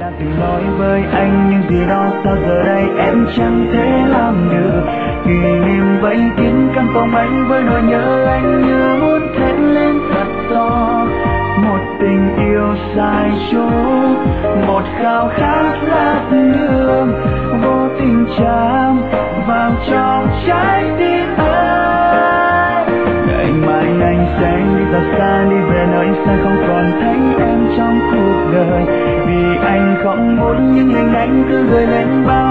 đã từng nói với anh những gì đó, sao giờ đây em chẳng thể làm được. Kỷ niệm vây kín căn phòng anh với nỗi nhớ anh như muốn thét lên thật to. Một tình yêu sai chỗ, một khao khát lát đường vô tình chạm vào trong trái tim anh. Ngày mai anh sẽ đi thật xa, đi về nơi xa không còn thấy em trong cuộc đời. Vì anh không muốn những hình ảnh cứ gợi lên bao